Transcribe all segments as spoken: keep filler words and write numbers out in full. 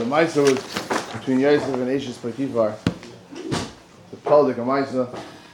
Maisa was between Yosef and Eishes Potifar. The Peldik of Maisa.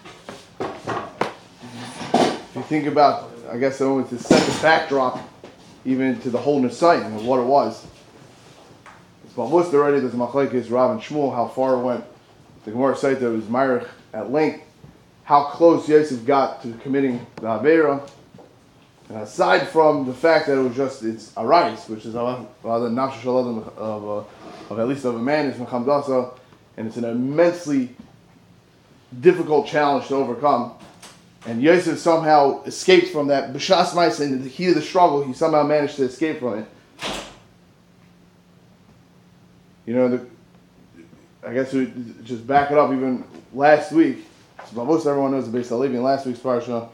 If you think about, I guess I want to set the backdrop even to the whole Nisayin and what it was. It's almost already, there's Machlekes, Rav and Shmuel, how far it went. The Gemara said that it was Myrich at length, how close Yosef got to committing the Aveira. And aside from the fact that it was just, it's Arayis, which is rather Nafsh Shaladim of, uh, of at least of a man, it's Mechamdasa, and it's an immensely difficult challenge to overcome. And Yosef somehow escaped from that. B'shas Maisa, in the heat of the struggle, he somehow managed to escape from it. You know, the, I guess we just back it up even last week. So most everyone knows the Beis Halevi in last week's parsha.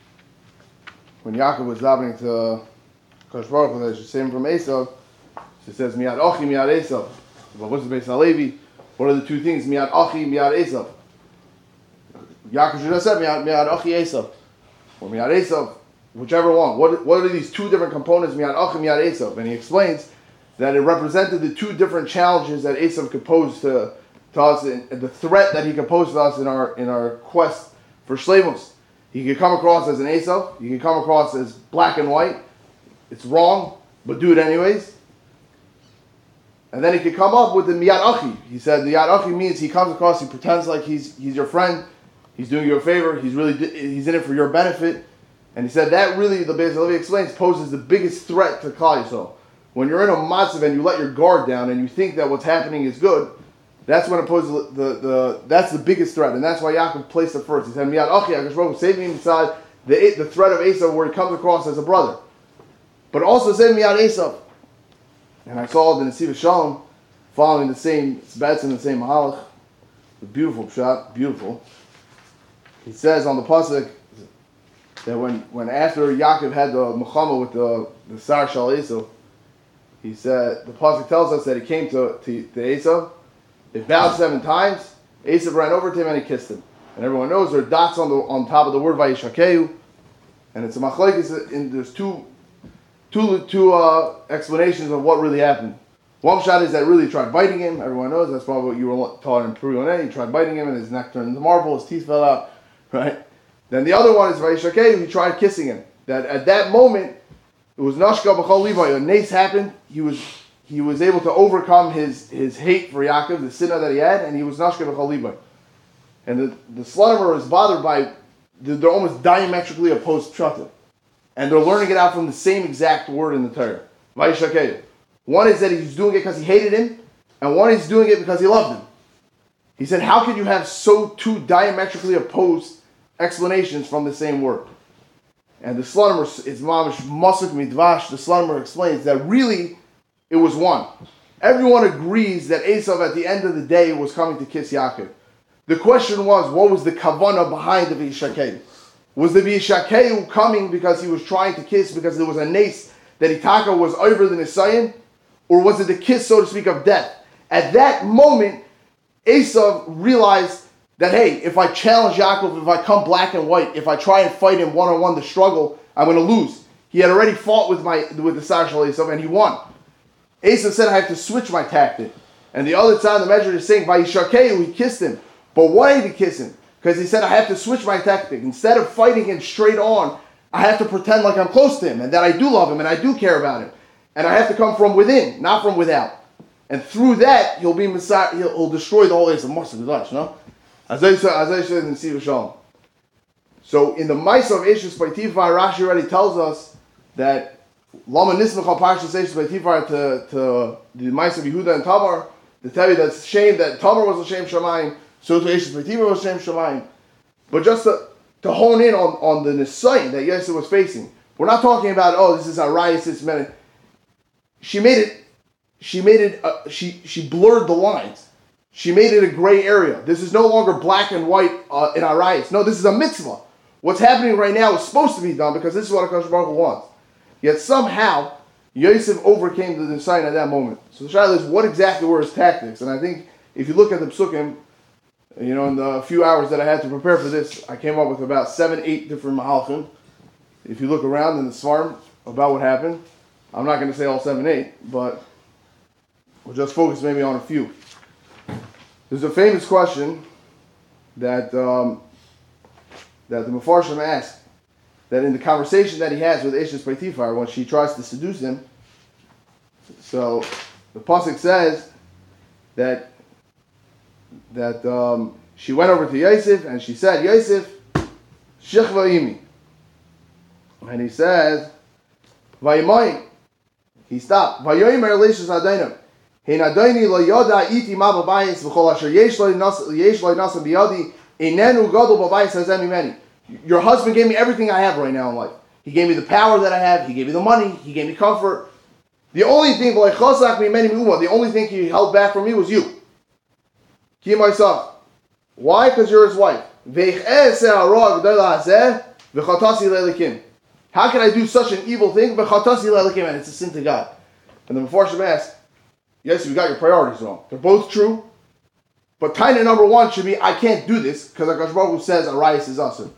When Yaakov was davening to Kosh Baruch Hu, that should save him from Esav, she says, Miyad Achi, Miyad Esav. But what's the Beis Halevi? What are the two things? Miyad Achi, Miyad Esav. Yaakov should have said Miyad, Miyad Achi Esav. Or Miyad Esav, whichever one. What, what are these two different components, Miyad Achi, Miyad Esav? And he explains that it represented the two different challenges that Esav could pose to, to us, and the threat that he could pose to us in our in our quest for Shleimus. He could come across as an Esav, he could come across as black and white, it's wrong, but do it anyways. And then he could come up with the Miyad Achi. He said the Miyad Achi means he comes across, he pretends like he's he's your friend, he's doing you a favor, he's really he's in it for your benefit. And he said that really, the Beis Halevi explains, poses the biggest threat to Klal Yisrael. When you're in a matzav and you let your guard down and you think that what's happening is good, that's when it poses the, the that's the biggest threat, and that's why Yaakov placed it first. He said, "Miyad Achi, Hakadosh Baruch Hu, save me inside the the threat of Esav, where he comes across as a brother, but also save Miyad Esav." And I saw the Nesiv Shalom following the same bets in the same mahalach, the beautiful shot, beautiful. He says on the pasuk that when when after Yaakov had the Muhammad with the the Sar Shal Esav, he said the pasuk tells us that he came to to, to Esav. They bowed seven times. Esav ran over to him and he kissed him. And everyone knows there are dots on the on top of the word Vayishakeu, and it's a machlekes. And there's two, two, two uh, explanations of what really happened. One shot is that really he tried biting him. Everyone knows that's probably what you were taught in Puriyoneh. He tried biting him and his neck turned into marble. His teeth fell out. Right. Then the other one is Vayishakeu. He tried kissing him. That at that moment it was Nashka B'chol Levi. A nace happened. He was. He was able to overcome his, his hate for Yaakov, the sinah that he had, and he was Nashke B'chol Libai. And the, the Slonimer is bothered by, they're almost diametrically opposed pshatim. And they're learning it out from the same exact word in the Torah. Vayishakeu. One is that he's doing it because he hated him, and one is doing it because he loved him. He said, how could you have so two diametrically opposed explanations from the same word? And the Slonimer, it's Mamish Masuk Midvash, the Slonimer explains that really, it was one. Everyone agrees that Esav at the end of the day was coming to kiss Yaakov. The question was, what was the kavanah behind the Vayishakeu? Was the Vayishakeu coming because he was trying to kiss because there was a nace that Itaka was over the Nisayan? Or was it the kiss, so to speak, of death? At that moment, Esav realized that, hey, if I challenge Yaakov, if I come black and white, if I try and fight him one-on-one to struggle, I'm going to lose. He had already fought with my with the Sar Shal Esav and he won. Esav said, I have to switch my tactic. And the other side of the measure is saying, Vayishakeu, he kissed him. But why did he kiss him? Because he said, I have to switch my tactic. Instead of fighting him straight on, I have to pretend like I'm close to him, and that I do love him, and I do care about him. And I have to come from within, not from without. And through that, he'll be Messiah, he'll, he'll destroy the whole Esav. Moshe, no? As I said, as I said in Siva Shalom. So in the Maisa of Eishes Potifar, Rashi already tells us that Lama Nismach Parshas Eishes Potifar to to the Maisa of Yehuda and Tamar, to tell you that it's shame that Tamar was a shame Shamayim, so to Eishes Potifar was a shame Shamayim. But just to, to hone in on, on the Nisayin that Yosef was facing, we're not talking about, oh, this is Arayis, this minute. She made it, she made it, uh, she she blurred the lines. She made it a gray area. This is no longer black and white uh, in Arayis. No, this is a mitzvah. What's happening right now is supposed to be done because this is what HaKadosh Baruch Hu wants. Yet somehow, Yosef overcame the Nisayin at that moment. So the shayla is, what exactly were his tactics? And I think if you look at the psukim, you know, in the few hours that I had to prepare for this, I came up with about seven, eight different mahalchim. If you look around in the Svarim about what happened, I'm not going to say all seven, eight, but We'll just focus maybe on a few. There's a famous question that um, that the Mefarshim asked, that in the conversation that he has with Eshes Potiphar when she tries to seduce him. So the pasuk says that that um, she went over to Yosef and she said, Yosef, Shechva imi. And he says, Vayimayim. He stopped. Vayomer leishus adainim. Hein adaini lo yoda iti ma babayis v'chol asher yesh lo yesh lo nasa biyadi inenu gadol babayis hazem imeni. Your husband gave me everything I have right now in life. He gave me the power that I have. He gave me the money. He gave me comfort. The only thing, the only thing he held back from me was you. Myself. Why? Because you're his wife. How can I do such an evil thing? And it's a sin to God. And the Mefarshim asked, yes, you got your priorities wrong. They're both true. But taina number one should be, I can't do this because HaKadosh Baruch Hu says Arayis is asur.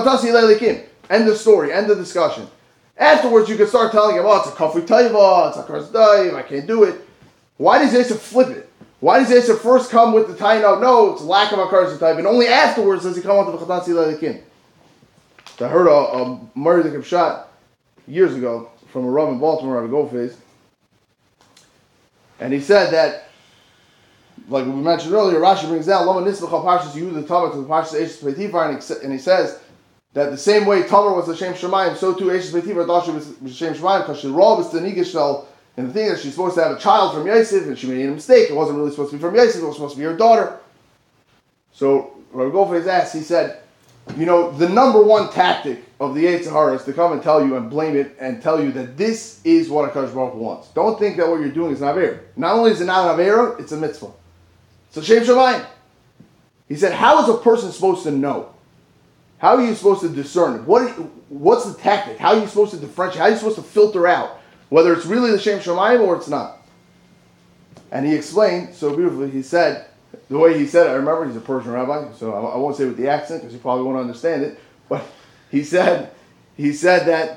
End of story, end of discussion. Afterwards, you can start telling him, oh, it's a kafri taiva, it's a kars daiv, I can't do it. Why does Yosef flip it? Why does Yosef first come with the taina, no, it's lack of a kars daiv, and only afterwards does he come on to v'chatasi leilikim? I heard a, a Murray shot years ago from a Rav in Baltimore, Rabbi Goldface, and he said that, like we mentioned earlier, Rashi brings down Lama Nisbachal Parshas Yehuda Tamar to the Parshas Eshes Potiphar, and he says that the same way Tamar was L'Shem Shemayim, so too Eshes Potiphar thought she was L'Shem Shemayim because she robbed was the Nigashel, and the thing is she's supposed to have a child from Yosef, and she made a mistake. It wasn't really supposed to be from Yosef; it was supposed to be her daughter. So Rabbi Goldface asked, he said, you know, the number one tactic of the Yetzer Hara is to come and tell you and blame it and tell you that this is what HaKadosh Baruch Hu wants. Don't think that what you're doing is an Avera. Not only is it not an Avera, it's a mitzvah. It's a Shem Shamayim. He said, how is a person supposed to know? How are you supposed to discern? What? What's the tactic? How are you supposed to differentiate? How are you supposed to filter out whether it's really the Shem Shamayim or it's not? And he explained so beautifully. He said, the way he said it, I remember he's a Persian rabbi, so I won't say with the accent because you probably won't understand it. But he said, he said that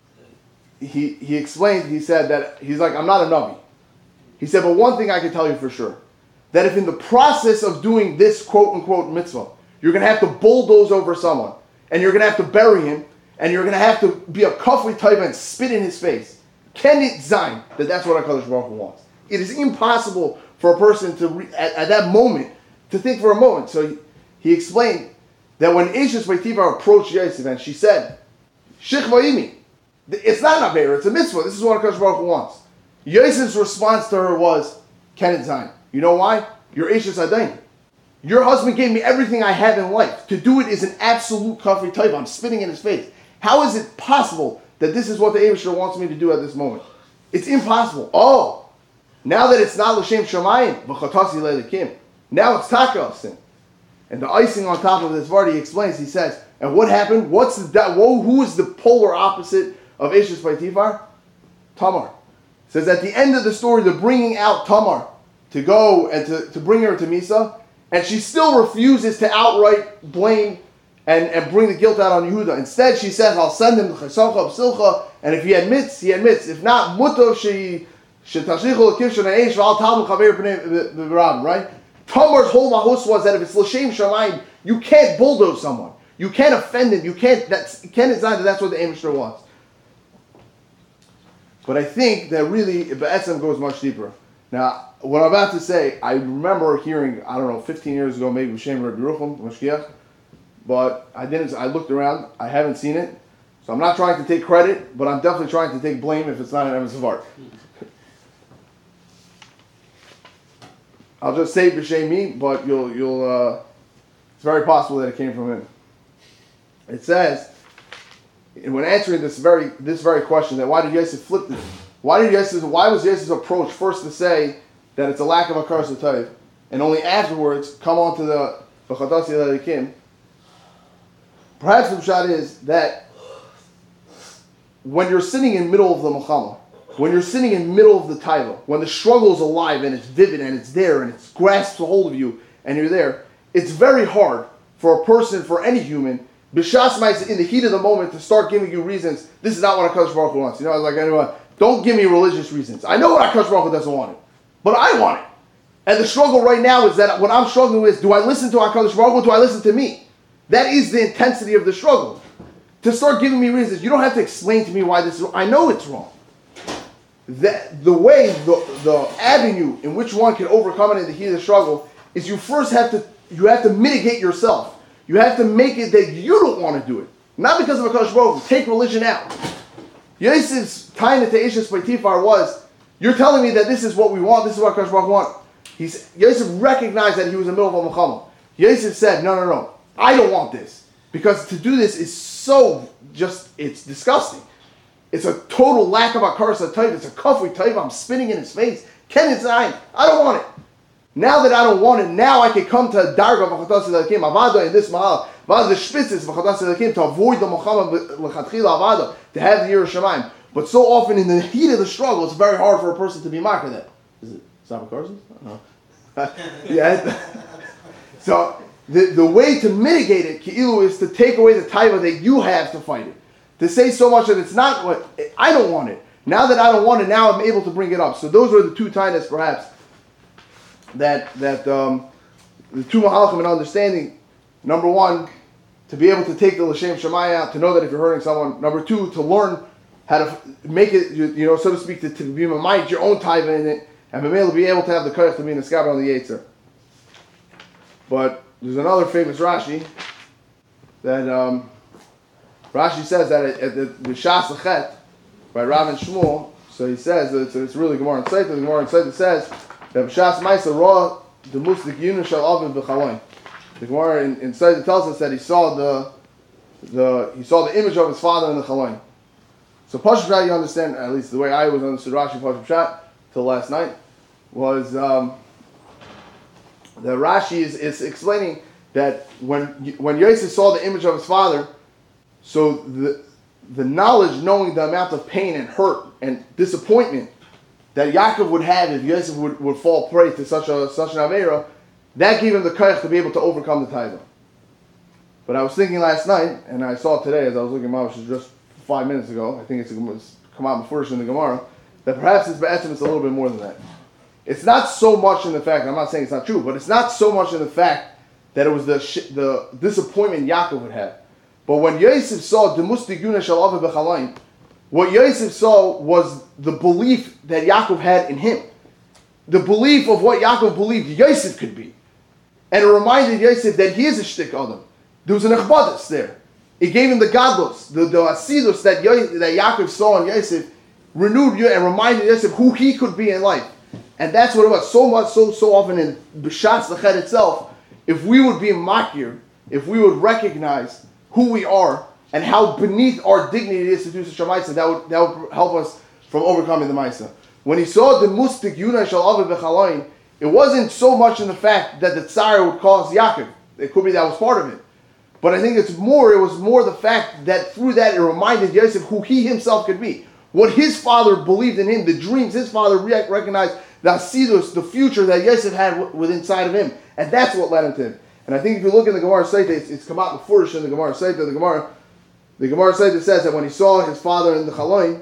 he he explained. He said that he's like, I'm not a navi. He said, but one thing I can tell you for sure, that if in the process of doing this quote unquote mitzvah, you're going to have to bulldoze over someone, and you're going to have to bury him, and you're going to have to be a kafri type and spit in his face, can it zayin that that's what HaKadosh Baruch Hu wants? It is impossible for a person to, re- at, at that moment, to think for a moment. So he, he explained that when Eshes Potiphar approached Yosef and she said, Shechva imi, it's not an Avera, it's a mitzvah, this is what HaKadosh Baruch Hu wants. Yosef's response to her was, can it zayin? You know why? You're Eshes Adain. Your husband gave me everything I have in life. To do it is an absolute kafri type. I'm spitting in his face. How is it possible that this is what the Eibusher wants me to do at this moment? It's impossible. Oh, now that it's not L'Shem Shamayim, v'chatasi leilikim. Now it's taka sin. And the icing on top of this word, he explains, he says, and what happened? What's the whoa, who is the polar opposite of Eshes Potiphar? Tamar. It says at the end of the story, they're bringing out Tamar to go and to, to bring her to Misa, and she still refuses to outright blame and, and bring the guilt out on Yehuda. Instead, she says, I'll send him to Chesamcha B'silcha, and if he admits, he admits. If not, Mutov she Shetashlichu L'Kivshan Ha'esh V'al Talmud Chaver B'nei V'Ram, right? Tamar's whole mahus was that if it's L'Shem Shamayim, you can't bulldoze someone. You can't offend him. You can't, that's, you can't decide that that's what the Eibusher wants. But I think that really, B'etzem goes much deeper. Now, what I'm about to say, I remember hearing, I don't know, fifteen years ago, maybe B'Shem Rabbi Yerucham, Mashgiach, but I didn't, I looked around, I haven't seen it, so I'm not trying to take credit, but I'm definitely trying to take blame if it's not an emes of art. I'll just say B'Shem me, but you'll, you'll, uh, it's very possible that it came from him. It says, when answering this very, this very question, that why did Yosef flip this? Why did Yosef, why was Yosef's approach first to say that it's a lack of a kars hatayv, and only afterwards come on to the v'chatasi leilikim? Perhaps the shot is that when you're sitting in the middle of the milchama, when you're sitting in the middle of the taiva, when the struggle is alive and it's vivid and it's there and it grasps a hold of you and you're there, it's very hard for a person, for any human, b'shas in the heat of the moment to start giving you reasons. This is not what HaKadosh Baruch Hu wants. You know, I was like, anyway, don't give me religious reasons. I know what HaKadosh Baruch Hu doesn't want it. but I want it. And the struggle right now is that what I'm struggling with is, do I listen to HaKadosh Baruch Hu or do I listen to me? That is the intensity of the struggle. To start giving me reasons, you don't have to explain to me why this is wrong. I know it's wrong. That the way, the, the avenue in which one can overcome it in the heat of the struggle is you first have to, you have to mitigate yourself. You have to make it that you don't want to do it. Not because of HaKadosh Baruch Hu. Take religion out. Yosef's time to Ishas Potifar was, you're telling me that this is what we want, this is what HaKadosh Baruch Hu wants. He's, Yosef recognized that he was in the middle of a Muhammad. Yosef said, no, no, no, I don't want this. Because to do this is so just, it's disgusting. It's a total lack of hakaras hatov. It's a kafui tov. I'm spitting in his face. Ken Zayin. I don't want it. Now that I don't want it, now I can come to a darga v'chatas elakim avada in this mahal. V'ad the shpitzes v'chatas elakim to avoid the Muhammad l'chatchila avada, to have the Yerushalayim. But so often in the heat of the struggle, it's very hard for a person to be marked that. Is it Saba Carson? No. Yeah. So the, the way to mitigate it, ki'ilu, is to take away the taiva that you have to fight it. To say so much that it's not what, I don't want it. Now that I don't want it, now I'm able to bring it up. So those are the two tainas perhaps that, that um, the two mahalchim in understanding. Number one, to be able to take the l'shem shemaya out, to know that if you're hurting someone. Number two, to learn how to make it, you, you know, so to speak, to, to be mind your own taiva in it, and be able to be able to have the koyach to be in the skabra on the yetzer. But there's another famous Rashi that um, Rashi says that at, at the Shas Lechet by Rav and Shmuel. So he says that it's, it's really Gemara and Seita. The Gemara and Seita says that B'Shas Ma'isa Ra the Muslik Yunus Shal Avin B'Chaloin. The Gemara in, in Seita tells us that he saw the the he saw the image of his father in the Chaloin. So Pashut Pshat, you understand, at least the way I was understood Rashi Pashut Pshat till last night, was um, that Rashi is, is explaining that when when Yosef saw the image of his father, so the the knowledge, knowing the amount of pain and hurt and disappointment that Yaakov would have if Yosef would, would fall prey to such a such an avera, that gave him the koyach to be able to overcome the taiva. But I was thinking last night, and I saw today as I was looking at Mamash just five minutes ago, I think it's, it's come out first in the Gemara, that perhaps it's be'etzim, it's a little bit more than that. It's not so much in the fact, I'm not saying it's not true, but it's not so much in the fact that it was the the disappointment Yaakov would have. But when Yosef saw the mustiguna shalav b'chalayim, what Yosef saw was the belief that Yaakov had in him. The belief of what Yaakov believed Yosef could be. And it reminded Yosef that he is a shtik adam. There was an echbadus there. It gave him the gadlus, the, the asidus that, Yo- that Yaakov saw in Yosef, renewed and reminded Yosef who he could be in life. And that's what it was. So much, so so often in B'Shatz Lechet itself, if we would be makir, if we would recognize who we are and how beneath our dignity it is to do such a ma'isa, that would that would help us from overcoming the ma'isa. When he saw the mustik yuna shal aviv b'chalayin, it wasn't so much in the fact that the tsar would cause Yaakov. It could be that was part of it. But I think it's more, it was more the fact that through that it reminded Yosef who he himself could be. What his father believed in him, the dreams his father re- recognized, the asidus, the future that Yosef had w- within inside of him. And that's what led him to him. And I think if you look in the Gemara Seita, it's, it's come out before in the Gemara Seita. The Gemara, the Gemara Seita says that when he saw his father in the Chaloin,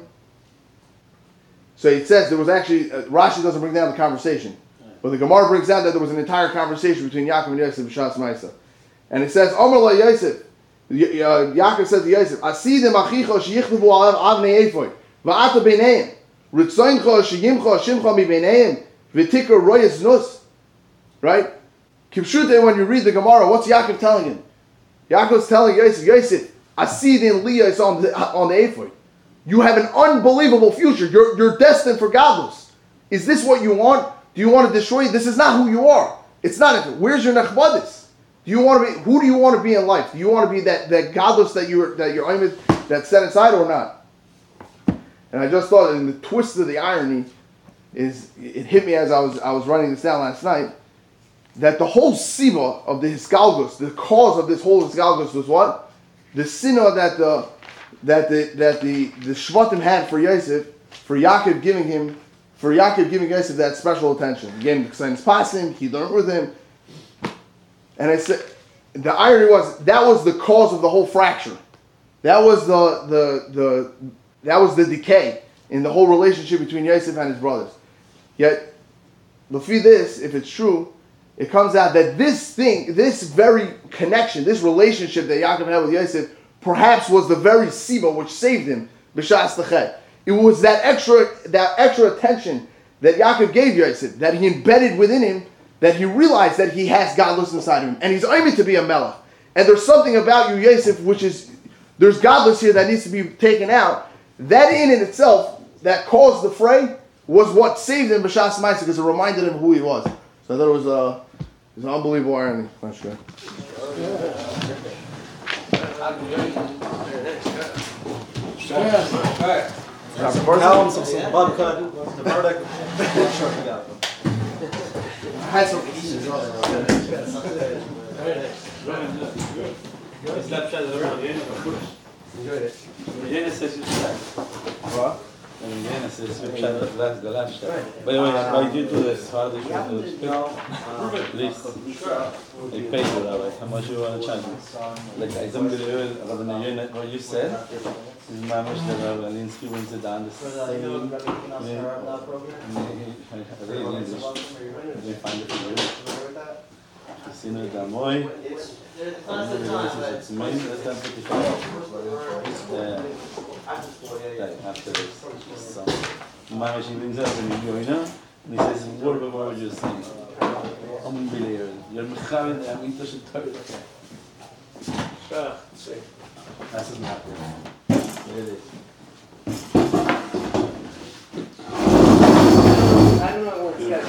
so it says there was actually, uh, Rashi doesn't bring down the conversation, but the Gemara brings down that there was an entire conversation between Yaakov and Yosef B'Shas Ma'isa. And it says, Omer la Yosef, y- uh, Yaakov said to Yosef, Asidim achicha sheyichlevu alav avnei efoy, va'ata b'neiim, ritzoincha sheyimcha shimcha mi b'neiim, v'tikar royas nus. Right? Kipshute, when you read the Gemara, what's Yaakov telling him? Yaakov's telling Yosef, Yosef, Asidin Leah is on the, on the ephod. You have an unbelievable future. You're, you're destined for godless. Is this what you want? Do you want to destroy you? This is not who you are. It's not. Where's your nechbadis? Do you want to be? Who do you want to be in life? Do you want to be that, that godless that you're that you're that's set aside or not? And I just thought, and the twist of the irony is, it hit me as I was I was writing this down last night, that the whole siva of the hisgalgus, the cause of this whole hisgalgus was what? The sinah that the that the that the the shvatim had for Yosef, for Yaakov giving him, for Yaakov giving Yosef that special attention. He gave him the Ksayin's pasim, he learned with him. And I said, the irony was that was the cause of the whole fracture. That was the the the that was the decay in the whole relationship between Yosef and his brothers. Yet Lefi this, if it's true, it comes out that this thing, this very connection, this relationship that Yaakov had with Yosef, perhaps was the very siba which saved him. B'shas l'chet. It was that extra, that extra attention that Yaakov gave Yosef, that he embedded within him, that he realized that he has godless inside of him, and he's aiming to be a melech. And there's something about you, Yosef, which is, there's godless here that needs to be taken out. That in and itself, that caused the fray, was what saved him b'shas ma'aseh, because it reminded him who he was. So I thought it was, uh, it was an unbelievable irony. Not sure. Yeah. Tell him some, some bud cut, the verdict. I had some pieces of What? Yes, it's the last, the last step. By the way, why did you do this? How did you do this? Please. They pay you, Rabbi. How much you want to charge me? Like, I don't believe what you said. This is my much that Rabbi Alinsky wants it down the same. They find it for you. Sino Damoy. It's amazing that that's after this. So, my machine brings up and you know, and he says, what about what you're saying? Unbelievable. You're Mechaved, I mean, touch it. That's what happened. There it is. I don't know what it's got.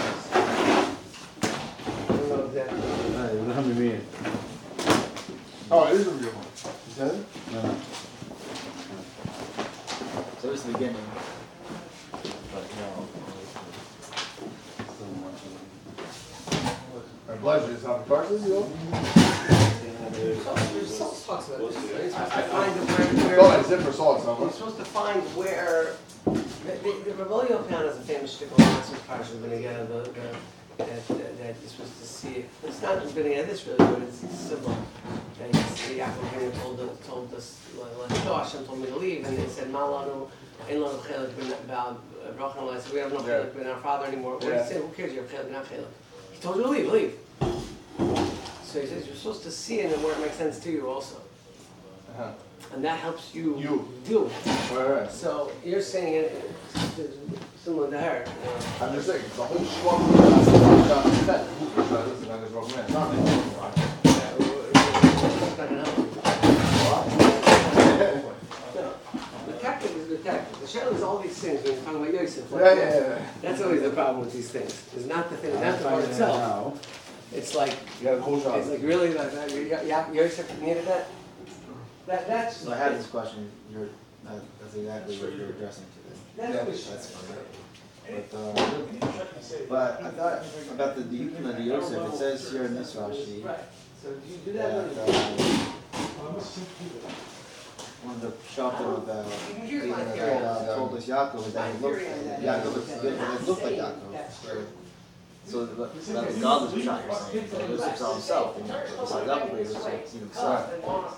I don't know exactly. We don't have me. Oh, it is a real one. Is that it? No. So it's the beginning. But no. Our pleasure is how Tarsus, you know? There's Saul talks about this. Right? I find it where, Oh, where it's different sauce, huh? you're supposed to find where the, the, the Rebellion Pound is a famous shtick on Master's Parsha. We're going to get the, the that, that, that you're supposed to see it. It's not going to get this really, but it's similar. That Yaakov Avinu told us, told us, let's go. Hashem told me to leave, and they said, "Malanu, ein lanu chelik about Rachel." I said, "We have no chelik with our father anymore." What did he say? Who cares? You have chelik, not chelik. He told you to leave. Leave. So he says you're supposed to see it and where it makes sense to you also, Uh-huh. and that helps you, You. deal with it. Right, right. So you're saying it it's similar to her. You know? I'm just saying, the whole struggle is not that. Listen, I just wrote man. Not me. It's not gonna help you. No. The tactic is the tactic. The shell is all these things when you're talking about Yosef. Like Yeah, yeah, yeah. That's always the problem with these things. It's not the thing, not the part itself. It's like, You got a cool shot. it's like really, like, that, yeah, yeah, Yosef needed that? That, that's. So I had this question, you're, that, that's exactly what you're addressing today. That's what we should. That's fine. But, uh, but I thought about the, the, the, the Yosef, it says here in this Rashi, Right. So do you do that, that? uh, one of the shocking about being that uh, told us Yaakov is that he looked, Yaakov looked good, but it looked like Yaakov. So that that was godless Pshat you're saying, that Yosef saw himself, and Yaakov saw Yaakov, Yosef seen himself.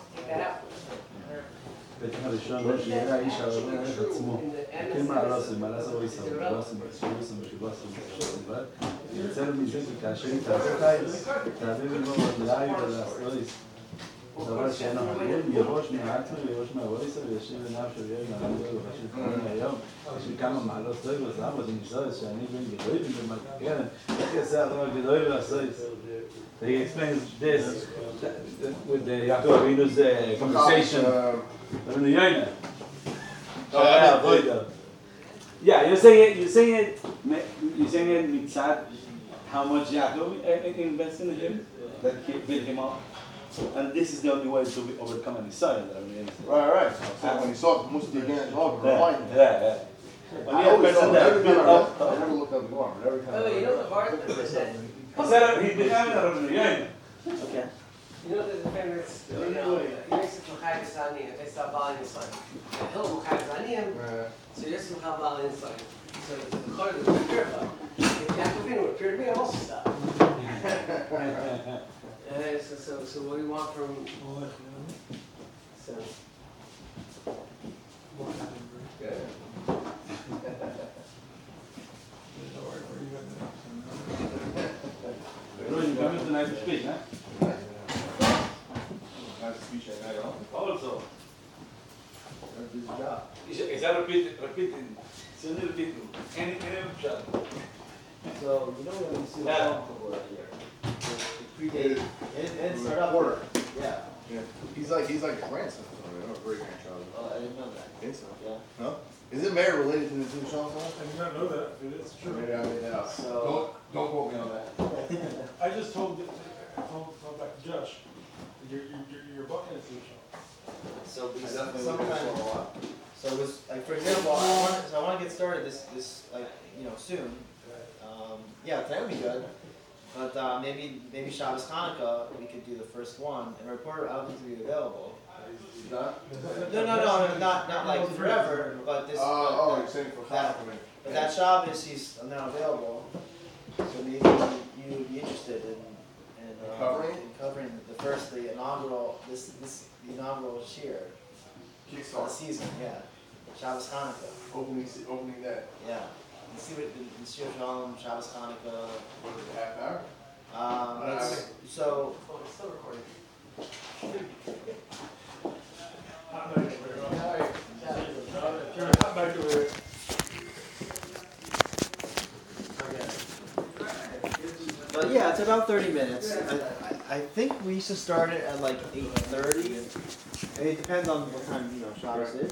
בעצם הראשון לא שיראה האיש הרבה את עצמו. כן מעלוס ומעלס אויסם, ובלוסם, ובשבוסם, ובשבוסם, ובשבוסם, ויוצא לו מזה שכאשר היא תעשה חייס, תעביר לבוא בדלאי ולעשויס. דבר שאינו הגון, ירוש מעצמו וירוש מהוויסה וישיר עיניו של ילד מהרמדו ובחשב כמוני היום. יש לי כמה מעלות טוב וזעם, אז אני זויס שאני בן גדוי במקרן, איך יעשה אדום הגדוי והסויס? He explains this with the Yaakov Avinu's uh, conversation. In the Yonah. Oh, yeah, yeah, you're saying it. You're saying it. You're saying it. Mitzad, how much Yaakov invested in him that built him up, and this is the only way to overcome an Israel. Right, right. So when he saw the Musti again, oh, yeah, yeah, yeah. When I you have a always person saw that every built time I up, I never looked up the Gemara, but every time. Oh, you know the hard thing is that. he said he became a Yonah. Okay. You know there's a famous, you know, Yosef Mechai Zaniyim, they start Baal Yisrael. Hill Mechai Zaniyim, so Yosef Mechai Baal Yisrael. So the Chor is very careful. If Yaakov Avinu would appear to me, I'm also stop. Uh, so, so, so what do you want from? So. Yeah. nice to speak, huh? Nice to speak at night, huh? Also. This is a job. Esa repite, repite. Send el título. Any, any shot. So, you know what we see the Yeah. phone cover here? It predated, it didn't start up. Porter. Yeah. Yeah. He's like he's like a grandson or something. I don't know, great grandchild. Oh, I didn't know that. I think so. Yeah. No? Is it Mary related to the two Sean song? I did not know that, but it's true. Maybe I made that up. So- Don't don't quote me on that. I just told, I told, told back to Josh, you're, you're, you're bucking it to Sean. So, we I definitely sometime, look at it for a while. so it was, like, for example, I want, so I wanna get started this, this, like, you know, soon. Um, yeah, today would be good, but, uh, maybe, maybe Shabbos Hanukkah, we could do the first one, and reporter, I don't think to be available. Not? No, no, no, not, not like forever, but this, Uh, but- oh, you're saying for that- Hanukkah. but that Shabbos, he's now available, so maybe you would be interested in, in, uh, Covering? in covering the first, the inaugural, this, this, the inaugural cheer of the Kickstart. season, yeah, Shabbos Hanukkah, Opening se- opening that. yeah. And see what, the, the Shir Shalom, Shabbos Hanukkah, What is it, half hour? um, Uh, let's, so, Oh, it's still recording. Hot night over there. Hot night over there. but yeah, it's about thirty minutes. I, I, I think we should start it at like eight thirty. It depends on what time, you know, Shabbos is.